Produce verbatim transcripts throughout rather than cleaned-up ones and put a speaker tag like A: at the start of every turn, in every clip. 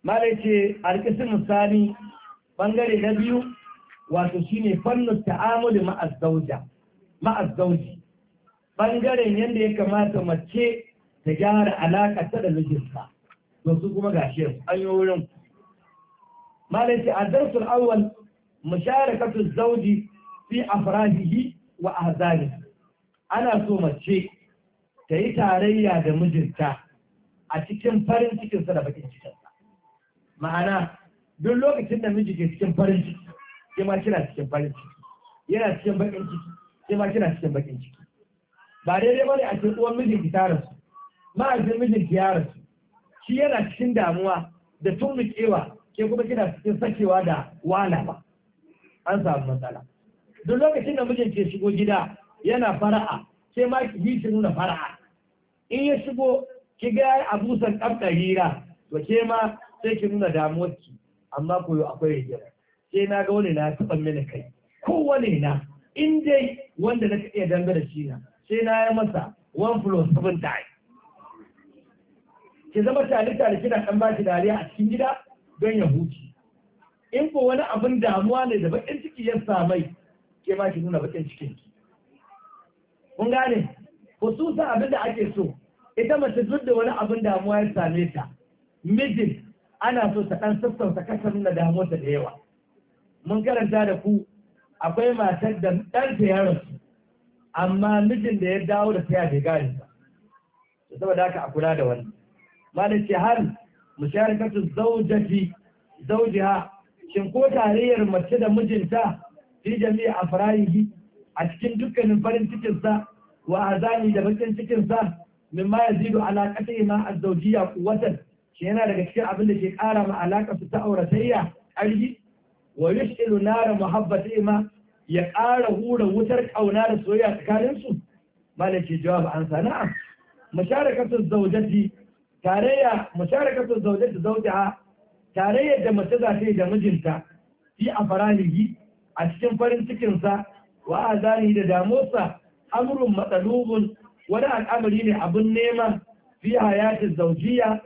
A: malai ce alƙisir misali bangare na biyu wato shine fannin ta'amuli ma'az zauja ma'az zauji bangaren yadda ya kamata mace ta gyara alaƙa ta da mijinta to su kuma gashi an yi wurin malai ce a darsul awwal musharakatu zauji fi afrahihi wa ahzanihi ana so mace ta yi tarayya da mijinta a cikin farin cikinsa da bakin cikinsa ma'ana duk lokacin da miji ke cikin farin ciki ke ma kina cikin farin ciki yana cikin bakin ciki ke ma kina cikin bakin ciki ba daidai bane a cikin uwan mijin ki tara su ma'ajin mijin ki yara su shi yana cikin damuwa da tumbukewa ke kuma kina cikin sakewa da wala ba an samu matsala duk lokacin da mijin ke shigo gida yana fara'a sai ma ki yi shi nuna fara'a in ya shigo ki ga abusan kabda hira to ke ma sai ki nuna damuwarki amma koyo akwai rigima sai na ga wani na taɓa mini kai ko wani na in dai wanda na iya dambe da shi na sai na yi masa one plus seven time ki zama tare tare kina dan baki dariya a cikin gida don ya huce in ko wani abin damuwa ne da bakin ciki ya samai ke ma ki nuna bakin cikin ki kun gane hususan abin da ake so ita mace duk da wani abin damuwa ya same ta mijin ana so ta ɗan sassauta kasar nuna damuwarta da yawa mun karanta da ku akwai matar da ɗanta ya rasu amma mijin da ya dawo da taya bai gane ba saboda haka a kula da wannan malam ce hal musharakatu zawjati zawjiha shin ko tarayyar mace da mijinta fi jami'a afrahihi a cikin dukkanin farin cikin sa wa azani da bakin cikin sa mimma yazidu ala qatihi ma az-zawjiyya quwwatan shi yana daga cikin abin da ke ƙara ma alaƙa su ta auratayya ƙarfi wa yushilu nara muhabbati ma ya ƙara hura wutar ƙauna da soyayya tsakanin su malaki jawab an sana'a musharakatu zawjati tarayya musharakatu zawjati zawjaha tarayya da mace za ta yi da mijinta fi afranihi a cikin farin cikin sa wa azani da damuwarsa amrun matsalubun wani al'amari ne abin nema fi hayatin zawjiyya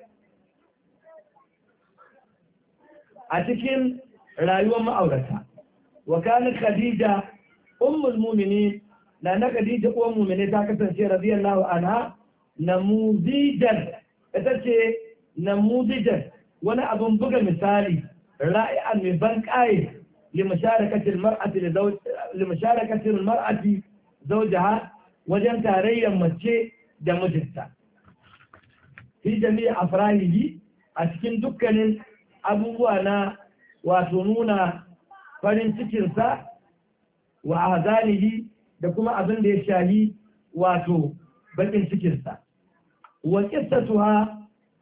A: a cikin rayuwar ma'aurata wa kana khadija ummul mu'minin na na khadija uwar mu'mini ta kasance radiyallahu anha namuzijan ita ce namuzijan wani abun buga misali ra'i'an mai ban kai li musharakatil mar'ati li zawj li musharakatil mar'ati zawjaha wajen tarayyar mace da mijinta fi jami'a afrahihi a cikin dukkanin abubuwa na wato nuna farin cikinsa wa azanihi da kuma abin da ya shahi wato bakin cikinsa wa qissatuha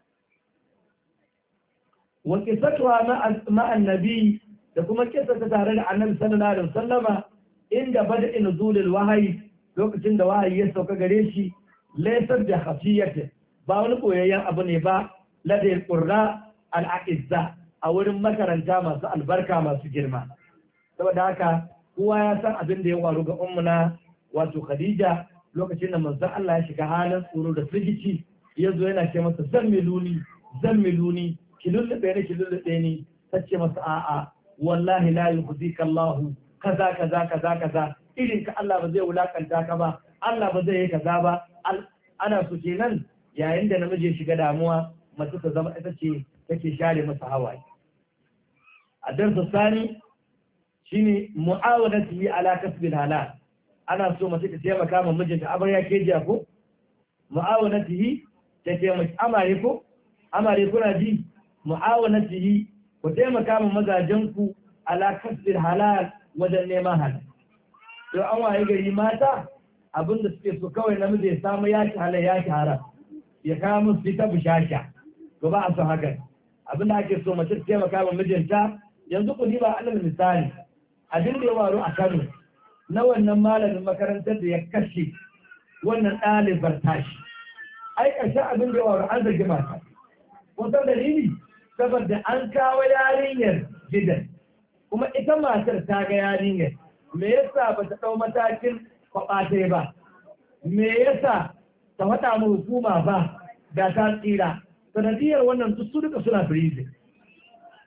A: wa qissatuha ma annabi da kuma kissata tare da annabi sallallahu alaihi wasallama inda bada nuzulul wahyi lokacin da wahayi ya sauka gare shi laysar da khafiyati ba wani koyayyen abu ne ba ladai qurra al-aqizza a wurin makaranta masu albarka masu girma saboda haka kowa ya san abin da ya faru ga ummuna wato Khadija lokacin da manzon Allah ya shiga halin tsoro da firgici ya zo yana ce masa zan miluni zan miluni ki lullube ni ki lullube ni tace masa a'a wallahi la yukhzika Allah kaza kaza kaza kaza irin ka Allah ba zai wulakanta ka ba Allah ba zai yi kaza ba ana so kenan yayin da namiji ya shiga damuwa mace ta zama ita ce take share masa hawaye a darsa sani shine mu'awanati ala kasbil halal ana so mace ta taimaka ma mijinta amarya ke jiya ko mu'awanatihi ta taimaka amare ko amare kuna ji mu'awanatihi ku taimaka ma mazajen ku ala kasbil halal wajen neman halal to an waye gari mata abinda suke so kawai namiji ya samu yaki halal yaki haram ya kawo musu fita bushasha to ba a son haka abinda ake so mace ta taimaka ma mijinta yanzu ku ba alal misali abin da ya waru a Kano na wannan malamin makarantar da ya kashe wannan ɗalibar tashi ai ƙarshen abin da ya waru an zargi mata kun san dalili saboda an kawo yarinyar gidan kuma ita matar ta ga yarinyar me yasa ba ta ɗau matakin kwaɓatai ba me yasa ta faɗa mu hukuma ba da ta tsira sanadiyar wannan duk su duka suna firizin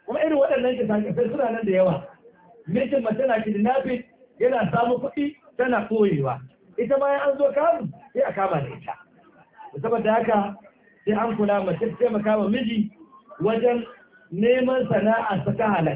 A: kuma irin waɗannan kisa-kisai suna nan da yawa. Mijin mace na kidnapping yana samun kuɗi tana koyewa, ita ma an zo kamu sai a kama da ita. Saboda haka sai an kula mace ta taimaka wa miji wajen neman sana'a ta halal.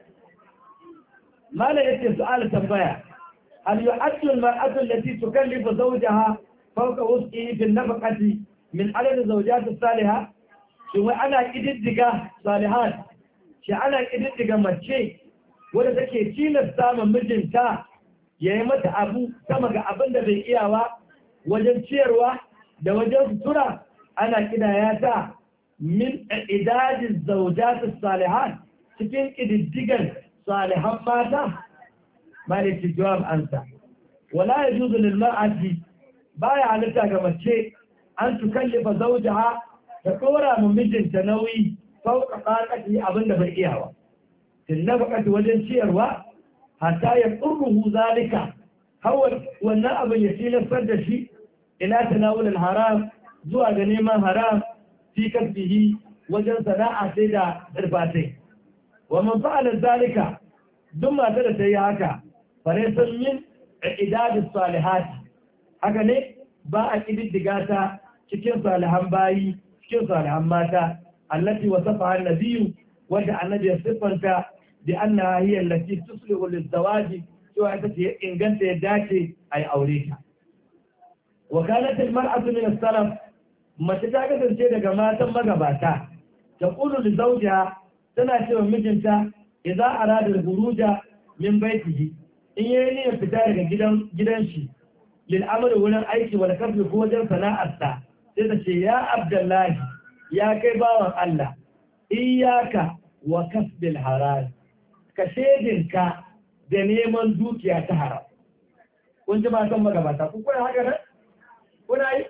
A: Mala yace su'al tambaya, hal yu'addu al-mar'atu allati tukallifu zawjaha fawqa wus'ihi fi nafaqati min adad zawjati as-salihah? Shin wai ana kididdiga salihat? Shi ana kididdiga mace wadda take tilasta ma mijinta ya yi mata abu sama ga abin da bai iyawa wajen ciyarwa da wajen sutura, ana kidaya ta min idadin zaujatu salihan cikin kididdigan salihan mata. Maliki jawab ansa, wala yajuzu lil mar'ati, baya halitta ga mace an tukallifa zawjaha ta dora mu mijinta nauyi fauka qaqati abin da bai iyawa tin nafaqati wajen ciyarwa hatta ya qurruhu zalika, hawa wannan abin ya tilastar da shi ila tanawul al haram, zuwa ga neman haram fi kasbihi wajen sana'a sai da irbatai. Wa man fa'ala zalika, duk mata da ta yi haka faresan min idadis salihat, haka ne ba a kididdiga ta cikin salihan bayi, cikin salihan mata allati wasafa an-nabiyyu, wanda annabi ya siffanta bi annaha hiya allati tuslihu liz-zawaji, cewa ita ce inganta ya dace a yi aure ta. Wa kanat al-mar'atu min as-salaf, mace ta kasance daga matan magabata, ta qulu li zawjiha, tana cewa mijinta idza arada al-khuruja min baytihi, in yayi niyyar fita daga gidan gidan shi lil amri wurin aiki wal kasbi ko wajen sana'arsa, sai ta ce ya Abdullahi, ya kai bawan Allah, iyaka wa kasbil haram, ka shedinka da neman dukiya ta haram. Kun ji matan magabata, ku kuna haka nan? Kuna yi?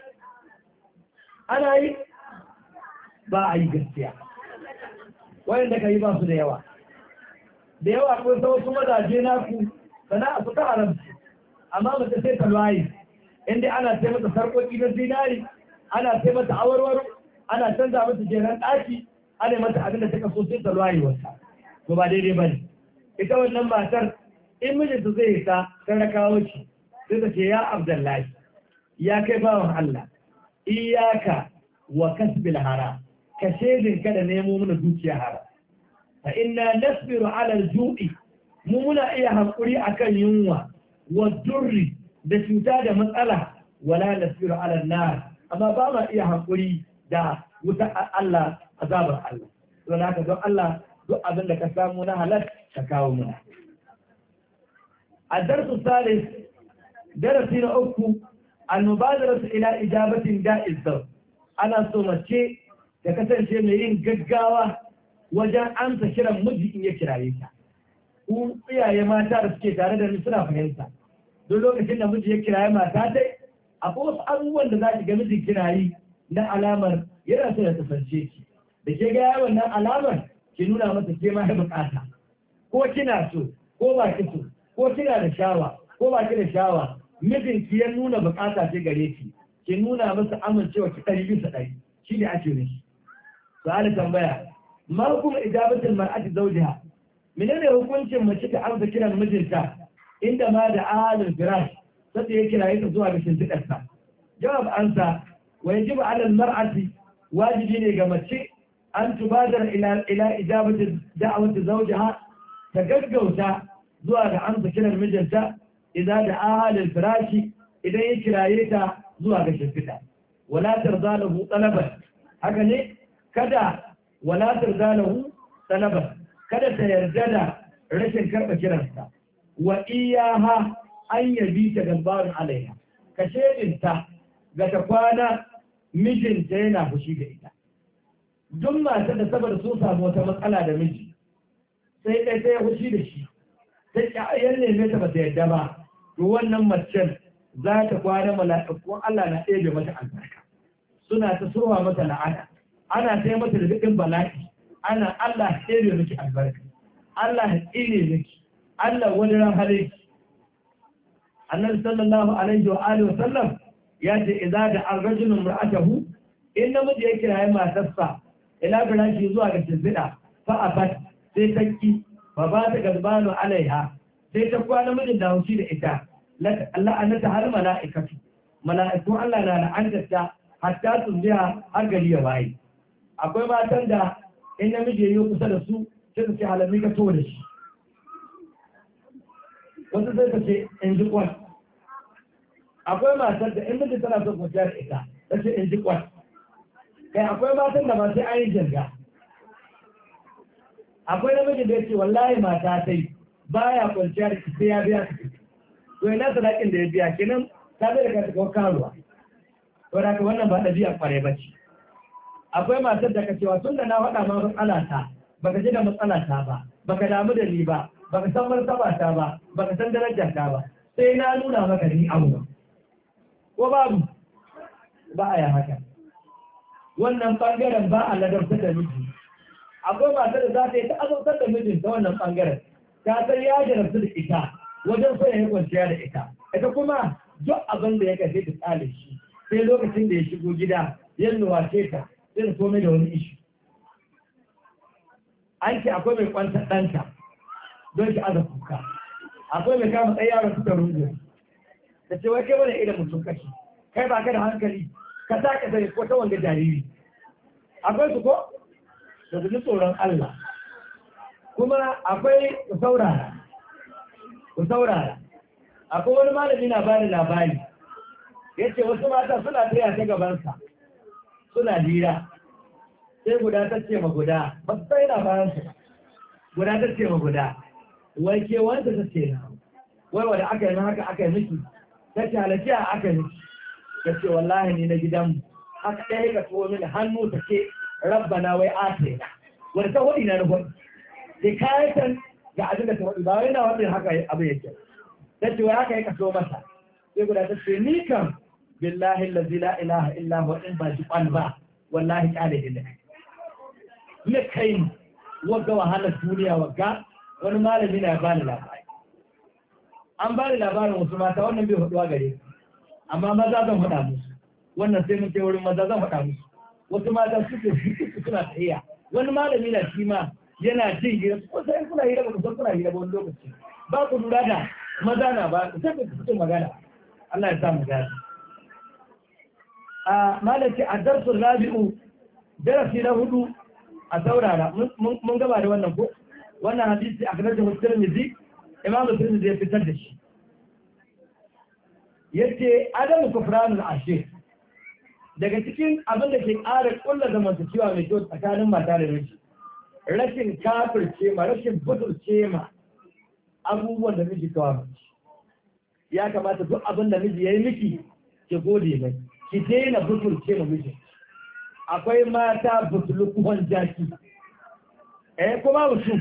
A: Ana yi? Ba a yi gaskiya. Wayanda ka yi ba su da yawa. Da yawa kun san wasu mazaje naku sana'a su ta haramci, amma mace sai ta lwaye, inda ana sai mata sarƙoƙi na zinari, ana sai mata awarwaro, ana canza mata jeran ɗaki, ana mata abin da take so sai ta lwaye wata. To ba daidai ba ne. Ita wannan matar in mijinta zai yi ta sarrakawo shi, sai ta ce ya Abdullahi, ya kai bawan Allah, iyaka wa kasbil haram, ka shedin ka da nemo mana dukiya haram. Fa inna nasbiru ala al-ju'i, mu muna iya hankuri akan yunwa wa durri da cuta da matsala, wala nasbiru ala an-nar, amma ba ma iya hankuri da wuta Allah, azabar Allah. Don haka don Allah duk abin da ka samu na halal ka kawo muna. الدرس الثالث درس أخو المبادرة إلى إجابة داء الزوج. أنا صومتي تكسر شيء من جدّاوة وجاء أمس شرا مجي إن يكراليسا. ويا يا ما تعرف كيف هذا المسنا فهمتا. دلوك كنا مجي يكرالي ما تاتي. أقول أول ذات جمزي كرالي نا علامة يرسل تفنشيك. بشجع ونا علامة كنونا متكلمة بقاتا. ko kina so ko ba ki so, ko kina da shawa ko ba ki da shawa, mijin ki ya nuna bukata ce gare ki, ki nuna masa amincewa ki ɗari bisa ɗari, shi ne ake nufi. Su'ala tambaya, ma kuma ijabatul mar'ati zawjiha, menene hukuncin mace ta amsa kiran mijinta inda ma da ahalul firash sai ya kira ta zuwa ga shimfiɗarsa? Jawab ansa, wa yajibu 'ala al-mar'ati, wajibi ne ga mace an tubadar ila ila ijabati da'wati zawjiha, ta gaggauta zuwa ga amsa kiran mijinta idan da ahalin firashi, idan ya kiraye ta zuwa ga shimfiɗa. Wala tarza lahu talaban, haka ne kada wala tarza lahu talaban, kada ta yarda da rashin karɓa kiransa. Wa iyaha an yabi ta gambarin alaiha, ka shedinta ga ta kwana mijinta yana fushi da ita. Duk mata da saboda sun samu wata matsala da miji sai ɗaya ta ya fushi da shi, sai ƙyayar neme ta ba ta yadda ba, to wannan macen za ta kwana mala'ikun Allah na ɗebe mata albarka, suna ta surwa mata la'ana, ana sai mata da dukkan bala'i, ana Allah ɗebe miki albarka, Allah tsire miki, Allah wani ran hale ki. Annabi sallallahu alaihi wa alihi wa sallam ya ce idza da ar-rajulu imra'atahu, in namiji ya kira matarsa ila birashi zuwa ga shimfiɗa fa afat, sai ta ki ba ba ta gazbano alaiha sai ta kwana mijin da haushi da ita Allah annata har mala'ikatu mala'iku Allah na la'antarta hatta tunziya har gari ya waye akwai matan da in namiji ya yi kusa da su sai su ce halarni ka to da shi wasu sai ka ce in ji kwan akwai matar da in miji tana son kwanciya da ita ta ce in ji kwan kai akwai matan da ba sai an yi jirga akwai namiji da ya ce wallahi mata sai baya kwanciya da sai ya biya su to ina sadakin da ya biya kenan ta zai da ka kawo karuwa to da wannan ba ɗabi'a kware ba ce akwai matar da ka cewa tun da na faɗa ma matsala ta baka ji da matsala ta ba baka damu da ni ba baka san martaba ta ba baka san darajar ta ba sai na nuna maka ni abu ko babu ba a yi haka wannan bangaren ba a ladabtar da miji akwai matar da za ta yi ta azautar da mijin ta wannan bangaren ta san ya jarabtu da ita wajen so ya kwanciya da ita ita kuma duk abin da ya kashe ta tsale shi sai lokacin da ya shigo gida ya nuwace ta sai da komai da wani ishi an ce akwai mai kwanta ɗanta don ki aza kuka akwai mai kama tsaye yaron suka rungu da ce wai kai wani idan mutum kashi kai ba ka da hankali ka sa ka sai ko ta wanga jariri akwai su ko da su tsoron Allah kuma akwai ku saurara ku saurara akwai wani malami na bani labari ya ce wasu mata suna taya ta gabansa suna lira sai guda ta ce ma guda ba su sai labaran su guda ta ce ma guda wai ke wanda ta ce na wai wanda aka yi haka aka yi miki ta ce halakiya aka yi miki ta ce wallahi ni na gidanmu haka ɗaya ka tuwo mini hannu ta ce rabbana wai ate na wanda ta hudu na na hudu sai kayan ga abin da ta hudu ba wai na wadda haka abin yake ta ce wai haka yi kaso masa sai guda ta ce ni kam billahi lazi la ilaha illa huwa in ba shi kwan ba wallahi kyale da kai ne kai wagga wahalar duniya wagga wani malami na bani labari an bani labarin wasu mata wannan bai huduwa gare amma maza zan faɗa musu wannan sai mun kai wurin maza zan faɗa musu wasu mata suke su suna tsayiya wani malami na shi ma yana jin hira ko sai kuna hira ba ku san kuna hira ba wani lokaci ba ku lura da maza na ba ku sai ku fito magana Allah ya sa mu gani a malaki a darsul rabi'u darasi na hudu a saurara mun gaba da wannan ko wannan hadisi a kanar da Tirmidhi imamu Tirmidhi ya fitar da shi yace adamu kufranul ashir daga cikin abin da ke ƙara ƙulla zamantakewa mai kyau tsakanin mata da miji rashin kafirce ma rashin butulce ma abubuwan da miji kawo ya kamata duk abin da miji ya yi miki ki gode mai ki daina butulce ma miji akwai mata butulukuwan jaki eh kuma mutum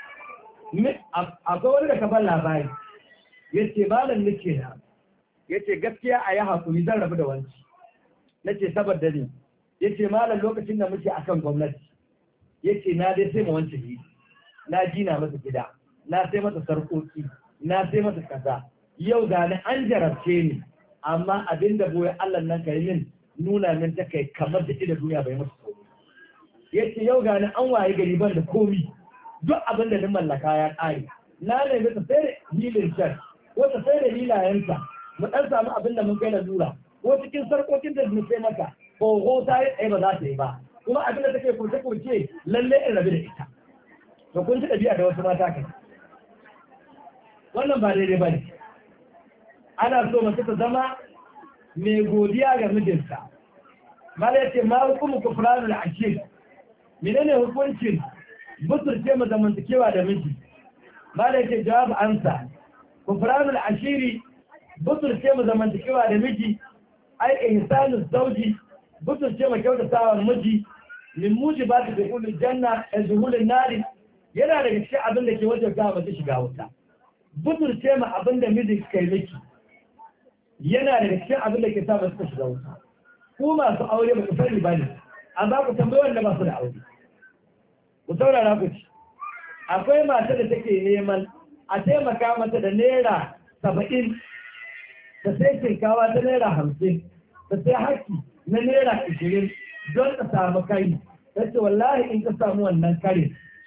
A: akwai wani da kaban labari yace malam nake na yace gaskiya a yi hakuri zan rabu da wanci nace saboda ne yace malam lokacin da muke akan gwamnati yace na dai sai mu wance yi na gina masa gida na sai masa sarkoki na sai masa kaza yau ga ni an jarabce ni amma abinda boye Allah nan kai min nuna min ta kai kamar da ida duniya bai musu komai yace yau ga ni an waye gari ban da komi duk abin da ni mallaka ya kare na ne ta sai da hilin shar ko ta sai da hilayenta mu dan samu abin da mun kai na lura ko cikin sarkokin da mu sai maka ko ko ta yi ba za ta yi ba kuma abin da take kurce kurce lalle in rabi da ita to kun ji dabi'a da wasu mata kai wannan ba daidai bane ana so mace ta zama mai godiya ga mijinta mala yace ma hukumu kufranul ashir menene hukuncin busurce mu zamantakewa da miji mala yace jawab ansa kufranul ashiri busurce mu zamantakewa da miji ai ihsanu zawji busurce mu kyautatawa miji min mujibati dukhulil janna azhulun nari yana daga cikin abin da ke wajabta mace shiga wuta busurce mu abin da miji kai miki yana daga cikin abin da ke sa mace ta shiga wuta ku masu aure ba ku sani ba ne amma ku tambayi wanda ba su da aure ku saurara ku ci akwai mata da take neman a taimaka mata da naira saba'in ta sai shinkawa ta naira hamsin ta sai haki na naira ashirin don ta samu kai ta ce wallahi in ka samu wannan kare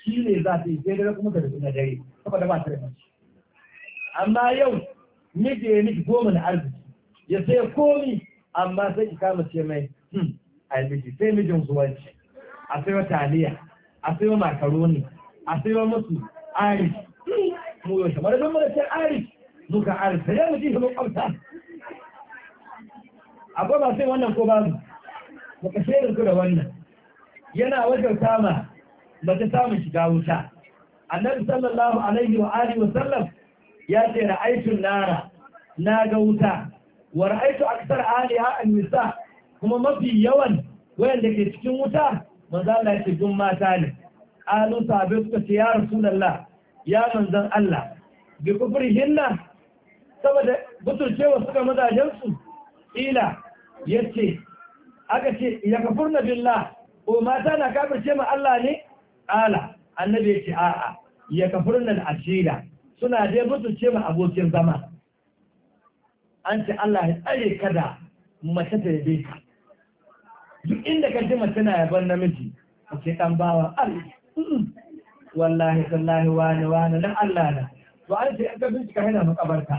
A: shi ne za ta yi sai dare kuma ta da na dare saboda ba ta da mace amma yau miji ya miki goma na arziki ya sai komi amma sai ki kama ce mai hmm ai miji sai mijin zuwanci a sai wa taliya a sai wa makaroni a sai wa musu arish mu yau shamar don mara sai arish muka arish sai mu ji mu kwamta akwai ba sai wannan ko babu muka shaidar ku da wannan yana wajen kama mace samun shiga wuta annabi sallallahu alaihi wa alihi wa sallam ya ce ra'aytun nara na ga wuta wa ra'aytu akthar aliha an-nisa kuma mafi yawan wayanda ke cikin wuta manzo Allah ya ce dun mata ne alu sahabbai suka ce ya rasulullah ya manzon Allah bi kufrihinna saboda butulcewa suka mazajen su ila yace aka ce ya kafurna billah ko mata na kafirce ma Allah ne ala annabi ya ce a'a ya kafurna al-ashira suna dai butulce ma abokin zama an ce Allah ya tsare ka da mace ta yabe ka duk inda ka ji mace na yaban namiji a ce dan bawa Allah wallahi sallahi wani wani dan Allah na to an ce aka bincika yana makabarta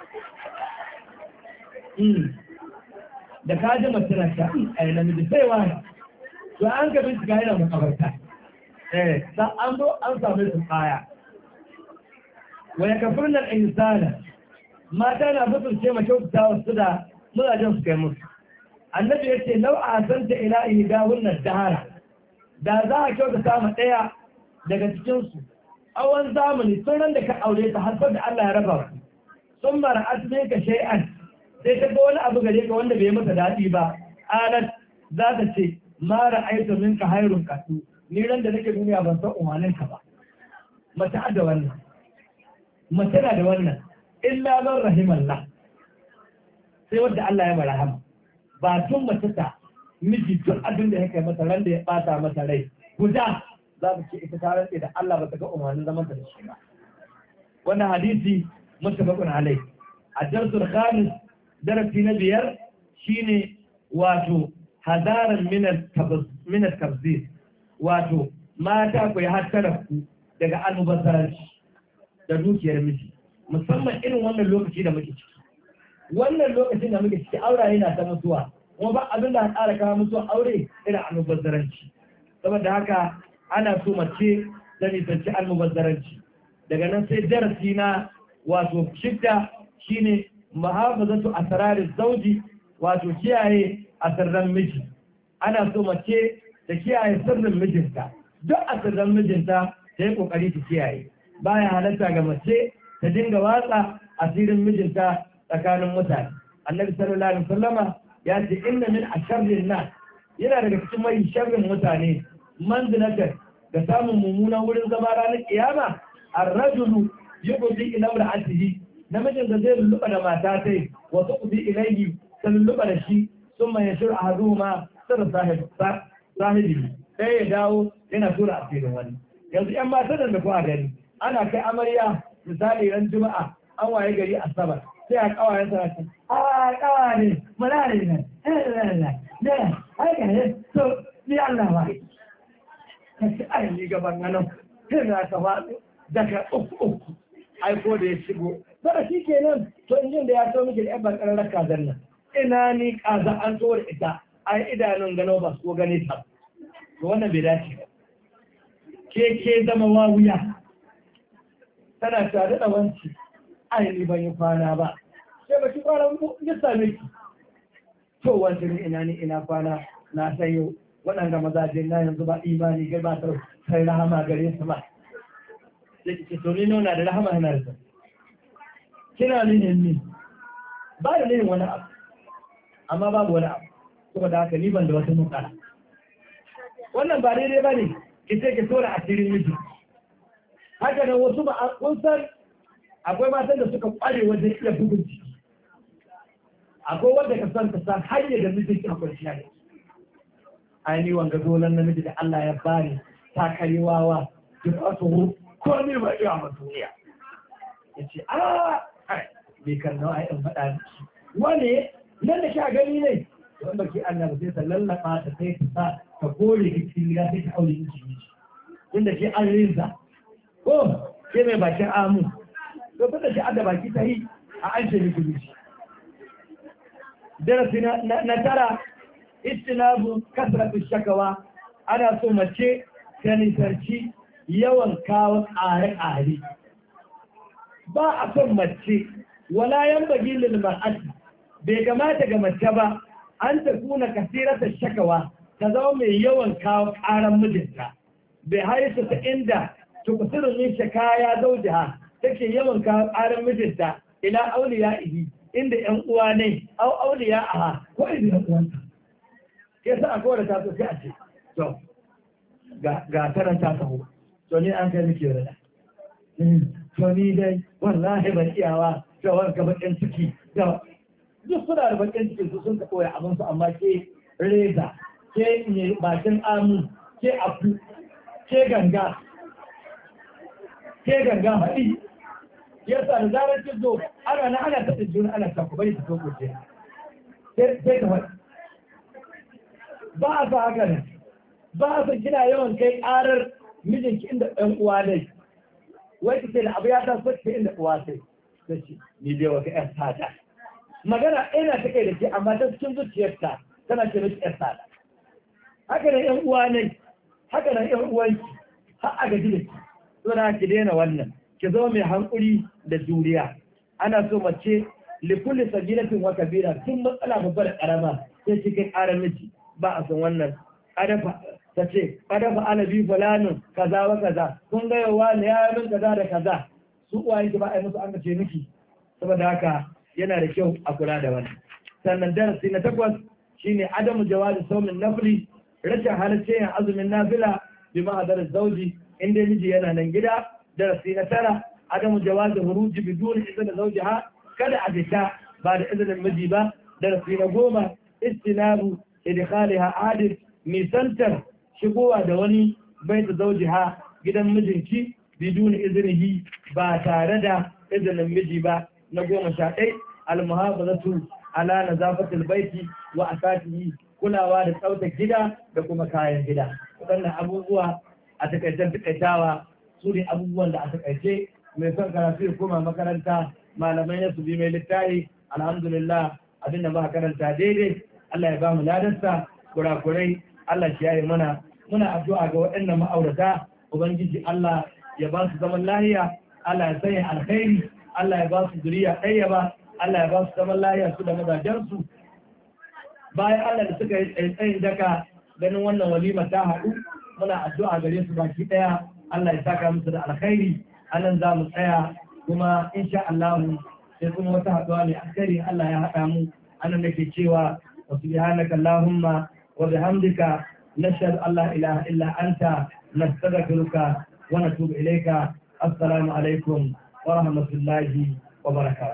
A: da ka ji mace na ta ai namiji sai wani to an ka bincika yana makabarta eh dan an zo an samu su kaya wa yakfurna al-insana mata na mutunce ma kyautata wasu da mazajen su kai musu annabi ya ce lau a santa ila ihidahunna dahara da za a kyautata ma ɗaya daga cikinsu awon zamani tun ran da ka aure ta har da Allah ya raba ku sun mara asibin ka shay'an sai ta ga wani abu gare ka wanda bai masa daɗi ba alat za ta ce mara aita minka hairun kasu ni ran da nake duniya ban san umarnin ka ba mace da wannan mace na da wannan illa man rahimallah sai wanda Allah ya marhama ba tun mace ta miji duk abin da ya kai mata ran da ya bata mata rai guda za ta ce ita ta rantse da Allah ba ta ga umarnin zaman ta da shi ba wannan hadisi muttafaqun alai ad-darsul khamis darasi na biyar shine wato hadaran min al-tabzir wato mata ku yi hattara ku daga almubazzaranci da dukiyar miji musamman irin wannan lokaci da muke ciki wannan lokacin da muke ciki aure yana ta mutuwa kuma ba abin da ƙara kawo mutuwa aure irin almubazzaranci saboda haka ana so mace da nisanci almubazzaranci daga nan sai darasi na wato shidda shine muhafazatu asrarin zauji wato kiyaye asirran miji ana so mace da kiyaye sirrin mijinta duk asirran mijinta ta yi kokari ta kiyaye baya halatta ga mace ta dinga watsa asirin mijinta tsakanin mutane annabi sallallahu alaihi wasallama ya ce inna min asharrin nas yana daga cikin mai sharrin mutane manzilatan da samun mummunan wurin zama ranar kiyama ar-rajulu yuqdi ila imra'atihi namijin da zai lulluɓa da mata sai wa tuqdi ilayhi ta lulluɓa da shi summa yashur ahaduhuma sirra sahibi sahibi sai ya dawo yana tura asirin wani yanzu yan matan da kuwa gani ana kai amarya misali ran juma'a an waye gari asabar sai a kawayen sa ce a kawa ne mala ne ne ne ne haka ne to ni Allah ba kace ai ni gaban nan sai na ta faɗo daga uku uku ai ko da ya shigo bara shi kenan to injin da ya so miki da ban karar kazan nan ina ni kaza an so da ita ai idanun gano ba su gane ta to wannan bai dace ba ke ke zama wawuya tana tare da wanci ai ni ban yi kwana ba sai ba ki kwana ya same ki to wanci ni ina ni ina kwana na sayo waɗanda mazaje na yanzu ba imani gai ba ta sai rahama gare su ba sai ki ce to ni nuna da rahama yana da kina nihin ni ba da nihin wani abu amma babu wani abu saboda haka ni ban da wata mukala wannan ba daidai ba ne ki ce ki tora asirin miji haka nan wasu ba a kun san akwai matan da suka kware wajen iya bugun ciki akwai wanda ka san ka san hanyar da mijin ki akwai shi ne ai wanga dolan namiji da Allah ya bani ta karewawa ki fasu ko ne ba iya ba duniya yace a ai bai kan nawa ai in faɗa miki wane nan da sha gani ne wanda ke Allah sai ta lallaba ta sai ta sa ta kore ki cikin gida sai ta aure miki tunda shi an rinsa ko ke mai bakin amu to tunda shi adda baki ta yi a an shi miki shi darasi na tara istinabu kasratu shakawa ana so mace ta nisarci yawan kawo ƙare-ƙare ba a son mace wala yan bagi lil mar'ati bai kamata ga mace ba an ta kuna kasirata shakawa ta zama mai yawan kawo ƙaran mijinta bai haisu ta inda tukusirin yin shakaya zaujiha take yawan kawo ƙaran mijinta ila auliya ihi inda yan uwa ne au auliya aha ko inda yan uwanta ke sa a kowane ta sai a ce to ga ga taran ta taho to ni an kai miki rada to ni dai wallahi ban iyawa to wanka bakin ciki da duk suna da bakin ciki su sun ka koya abin su amma ke reza ke ne bakin amu ke afu ke ganga ke ganga haɗi yasa da zarar kin zo ana na ana taɗin juna ana ta ku bari ta so goce sai ka faɗi ba a sa haka ne ba a san kina yawan kai ƙarar mijinki inda ɗan uwa dai wai kike da abu ya ta so kike inda uwa sai sai ni dai wata ƴar sada magana ina take da ke amma ta cikin zuciyarta tana ce miki ƴar sada haka nan ƴan uwa ne haka nan ƴan uwanki har a gaji da ki so da ki daina wannan ki zama mai hankuri da juriya ana so mace likulli sagiratin wa kabira tun matsala babba da karama sai cikin ƙarar miji ba a son wannan adafa ta ce adafa alabi fulanin kaza wa kaza kun ga yawa ne ya min kaza da kaza su uwayen ki ba a yi musu an ce miki saboda haka yana da kyau a kula da wannan sannan darasi na takwas shine adamu jawazi saumin nafli rashin halarci yin azumin nafila bi ma'adar zauji inda miji yana nan gida darasi na tara adamu jawazi huruji biduni izinin zaujiha kada a fita ba da izinin miji ba darasi na goma istinabu idkhaliha adil misantar shigowa da wani baita zaujiha gidan mijinki biduni izinihi ba tare da izinin miji ba na goma sha ɗai almuhafazatu ala nazafatil baiti wa asatihi kulawa da tsaftar gida da kuma kayan gida waɗannan abubuwa a takaitar takaitawa su ne abubuwan da a takaice mai son karatu ya koma makaranta malamai na su bi mai littafi alhamdulillah abinda muka karanta daidai Allah ya ba mu ladarsa kurakurai Allah shi yayi mana muna addu'a ga waɗannan ma'aurata ubangiji Allah ya ba su zaman lahiya Allah ya sanya alkhairi Allah ya ba su zuriya ɗayyaba Allah ya ba su zaman lahiya su da mazajensu bayan Allah da suka yi tsayin daka ganin wannan walima ta haɗu muna addu'a gare su baki ɗaya Allah ya saka musu da alkhairi anan za mu tsaya kuma insha Allah sai kuma wata haɗuwa ne alkhairi Allah ya haɗa mu anan nake cewa wa subhanaka allahumma wa bihamdika nashhadu an la ilaha illa anta nastaghfiruka wa natubu ilayka assalamu alaikum wa rahmatullahi wa barakatuh